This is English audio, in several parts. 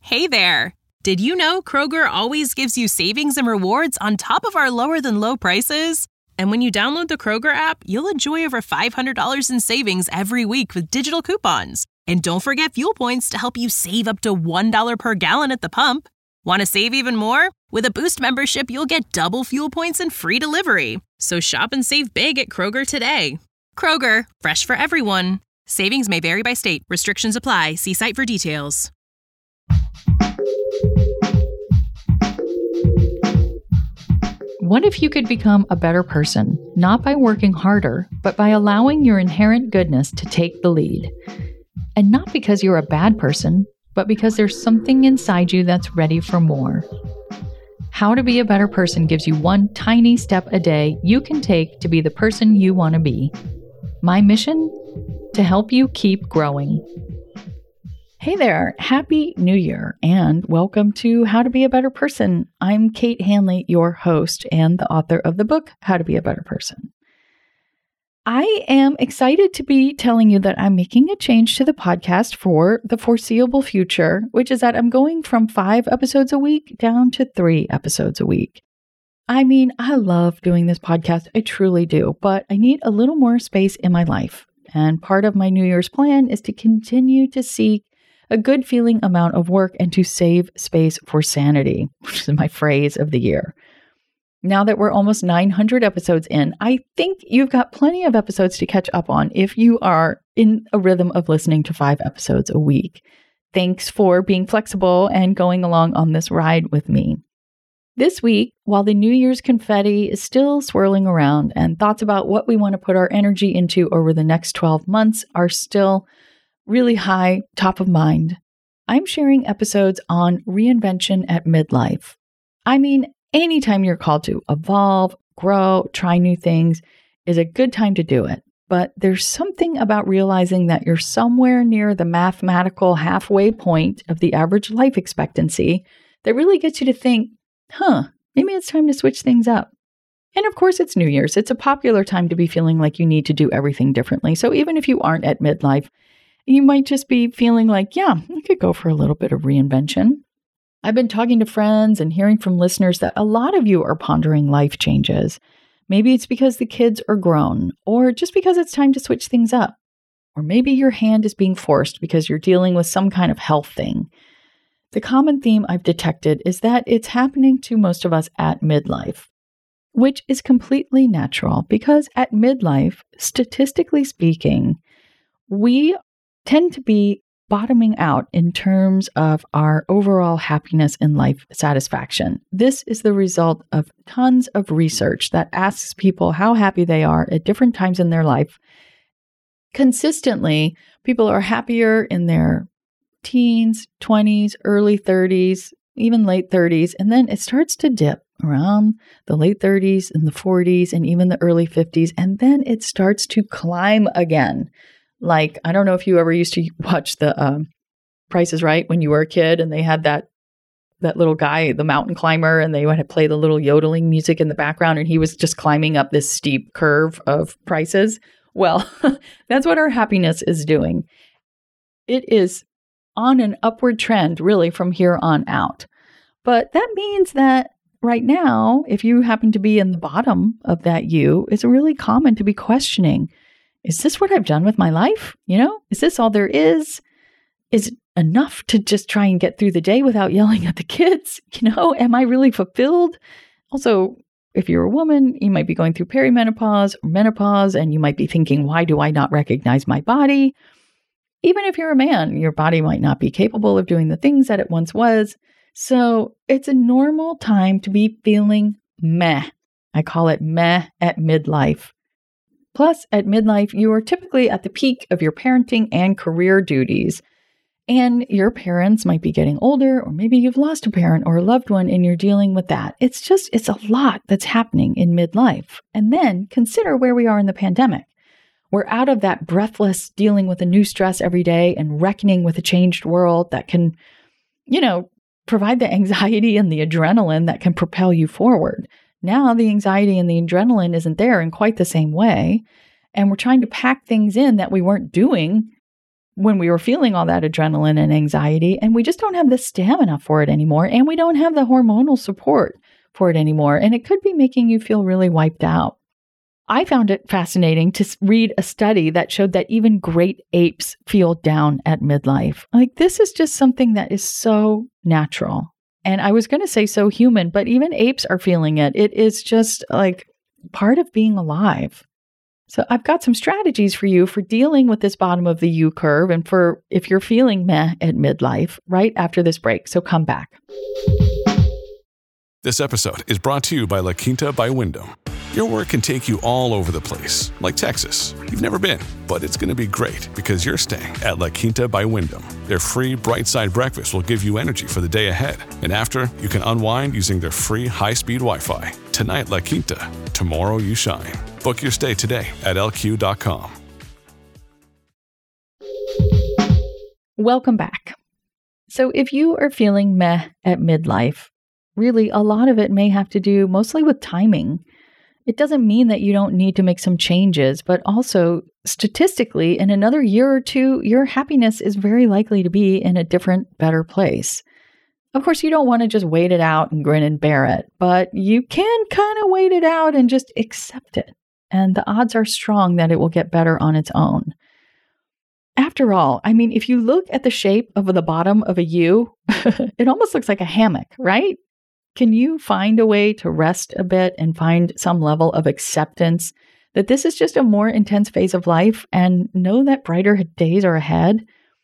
Hey there! Did you know Kroger always gives you savings and rewards on top of our lower-than-low prices? And when you download the Kroger app, you'll enjoy over $500 in savings every week with digital coupons. And don't forget fuel points to help you save up to $1 per gallon at the pump. Want to save even more? With a Boost membership, you'll get double fuel points and free delivery. So shop and save big at Kroger today. Kroger, fresh for everyone. Savings may vary by state. Restrictions apply. See site for details. What if you could become a better person, not by working harder, but by allowing your inherent goodness to take the lead? And not because you're a bad person, but because there's something inside you that's ready for more. How to Be a Better Person gives you one tiny step a day you can take to be the person you want to be. My mission? To help you keep growing. Hey there, Happy New Year, and welcome to How to Be a Better Person. I'm Kate Hanley, your host and the author of the book, How to Be a Better Person. I am excited to be telling you that I'm making a change to the podcast for the foreseeable future, which is that I'm going from 5 episodes a week down to 3 episodes a week. I mean, I love doing this podcast, I truly do, but I need a little more space in my life. And part of my New Year's plan is to continue to seek a good feeling amount of work and to save space for sanity, which is my phrase of the year. Now that we're almost 900 episodes in, I think you've got plenty of episodes to catch up on if you are in a rhythm of listening to 5 episodes a week. Thanks for being flexible and going along on this ride with me. This week, while the New Year's confetti is still swirling around and thoughts about what we want to put our energy into over the next 12 months are still really high, top of mind, I'm sharing episodes on reinvention at midlife. I mean, anytime you're called to evolve, grow, try new things is a good time to do it. But there's something about realizing that you're somewhere near the mathematical halfway point of the average life expectancy that really gets you to think, maybe it's time to switch things up. And of course, it's New Year's. It's a popular time to be feeling like you need to do everything differently. So even if you aren't at midlife, you might just be feeling like, I could go for a little bit of reinvention. I've been talking to friends and hearing from listeners that a lot of you are pondering life changes. Maybe it's because the kids are grown, or just because it's time to switch things up. Or maybe your hand is being forced because you're dealing with some kind of health thing. The common theme I've detected is that it's happening to most of us at midlife, which is completely natural because at midlife, statistically speaking, we tend to be bottoming out in terms of our overall happiness and life satisfaction. This is the result of tons of research that asks people how happy they are at different times in their life. Consistently, people are happier in their teens, 20s, early 30s, even late 30s, and then it starts to dip around the late 30s and the 40s and even the early 50s, and then it starts to climb again. Like, I don't know if you ever used to watch the Price is Right when you were a kid and they had that little guy, the mountain climber, and they would play the little yodeling music in the background and he was just climbing up this steep curve of prices. Well, that's what our happiness is doing. It is on an upward trend really from here on out. But that means that right now, if you happen to be in the bottom of that U, it's really common to be questioning, is this what I've done with my life? Is this all there is? Is it enough to just try and get through the day without yelling at the kids? Am I really fulfilled? Also, if you're a woman, you might be going through perimenopause or menopause, and you might be thinking, why do I not recognize my body? Even if you're a man, your body might not be capable of doing the things that it once was. So it's a normal time to be feeling meh. I call it meh at midlife. Plus, at midlife, you are typically at the peak of your parenting and career duties. And your parents might be getting older, or maybe you've lost a parent or a loved one and you're dealing with that. It's a lot that's happening in midlife. And then consider where we are in the pandemic. We're out of that breathless dealing with a new stress every day and reckoning with a changed world that can, provide the anxiety and the adrenaline that can propel you forward. Now the anxiety and the adrenaline isn't there in quite the same way. And we're trying to pack things in that we weren't doing when we were feeling all that adrenaline and anxiety, and we just don't have the stamina for it anymore, and we don't have the hormonal support for it anymore, and it could be making you feel really wiped out. I found it fascinating to read a study that showed that even great apes feel down at midlife. Like, this is just something that is so natural. And I was going to say so human, but even apes are feeling it. It is just like part of being alive. So I've got some strategies for you for dealing with this bottom of the U curve and for if you're feeling meh at midlife right after this break. So come back. This episode is brought to you by La Quinta by Wyndham. Your work can take you all over the place, like Texas. You've never been, but it's going to be great because you're staying at La Quinta by Wyndham. Their free Bright Side breakfast will give you energy for the day ahead. And after, you can unwind using their free high-speed Wi-Fi. Tonight, La Quinta. Tomorrow, you shine. Book your stay today at lq.com. Welcome back. So if you are feeling meh at midlife, really a lot of it may have to do mostly with timing. It doesn't mean that you don't need to make some changes, but also statistically, in another year or two, your happiness is very likely to be in a different, better place. Of course, you don't want to just wait it out and grin and bear it, but you can kind of wait it out and just accept it. And the odds are strong that it will get better on its own. After all, I mean, if you look at the shape of the bottom of a U, it almost looks like a hammock, right? Can you find a way to rest a bit and find some level of acceptance that this is just a more intense phase of life and know that brighter days are ahead?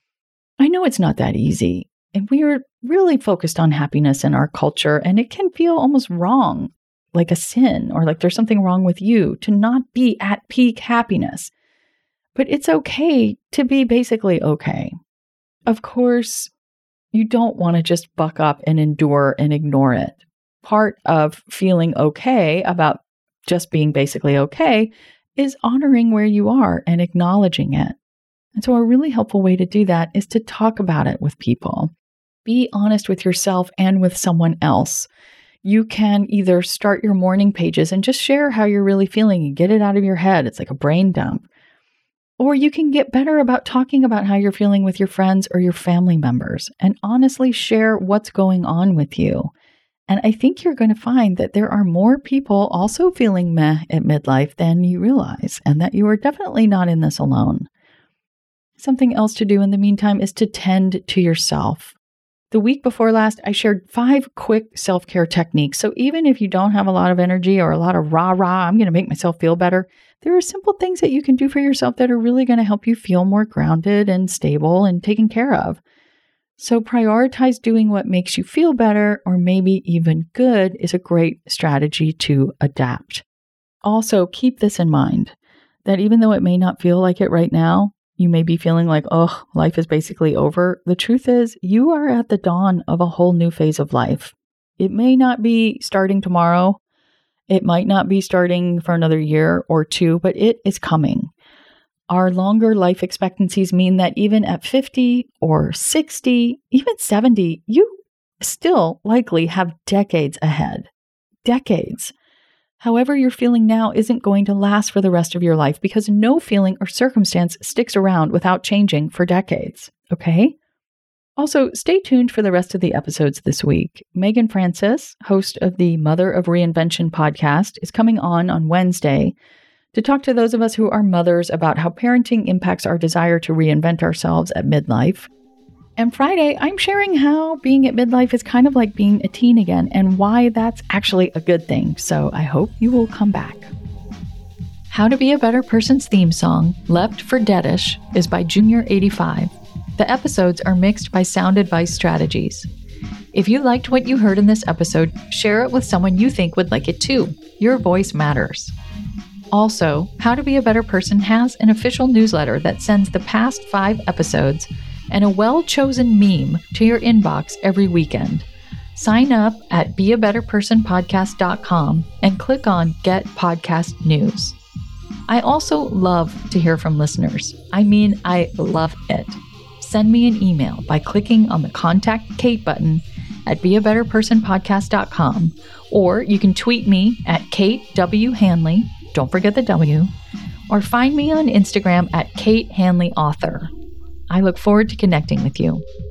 I know it's not that easy, and we are really focused on happiness in our culture, and it can feel almost wrong, like a sin or like there's something wrong with you to not be at peak happiness. But it's okay to be basically okay. Of course, you don't want to just buck up and endure and ignore it. Part of feeling okay about just being basically okay is honoring where you are and acknowledging it. And so a really helpful way to do that is to talk about it with people. Be honest with yourself and with someone else. You can either start your morning pages and just share how you're really feeling and get it out of your head. It's like a brain dump. Or you can get better about talking about how you're feeling with your friends or your family members and honestly share what's going on with you. And I think you're going to find that there are more people also feeling meh at midlife than you realize, and that you are definitely not in this alone. Something else to do in the meantime is to tend to yourself. The week before last, I shared 5 quick self-care techniques. So even if you don't have a lot of energy or a lot of rah-rah, I'm going to make myself feel better, there are simple things that you can do for yourself that are really going to help you feel more grounded and stable and taken care of. So prioritize doing what makes you feel better or maybe even good is a great strategy to adapt. Also, keep this in mind, that even though it may not feel like it right now, you may be feeling like, oh, life is basically over. The truth is, you are at the dawn of a whole new phase of life. It may not be starting tomorrow. It might not be starting for another year or two, but it is coming. Our longer life expectancies mean that even at 50 or 60, even 70, you still likely have decades ahead. Decades. However you're feeling now isn't going to last for the rest of your life because no feeling or circumstance sticks around without changing for decades, okay? Also, stay tuned for the rest of the episodes this week. Megan Francis, host of the Mother of Reinvention podcast, is coming on Wednesday to talk to those of us who are mothers about how parenting impacts our desire to reinvent ourselves at midlife. And Friday, I'm sharing how being at midlife is kind of like being a teen again and why that's actually a good thing. So I hope you will come back. How to Be a Better Person's theme song, Left for Deadish, is by Junior85. The episodes are mixed by Sound Advice Strategies. If you liked what you heard in this episode, share it with someone you think would like it too. Your voice matters. Also, How to Be a Better Person has an official newsletter that sends the past 5 episodes and a well-chosen meme to your inbox every weekend. Sign up at beabetterpersonpodcast.com and click on Get Podcast News. I also love to hear from listeners. I mean, I love it. Send me an email by clicking on the Contact Kate button at beabetterpersonpodcast.com, or you can tweet me at Kate W. Hanley, don't forget the W, or find me on Instagram at Kate Hanley Author. I look forward to connecting with you.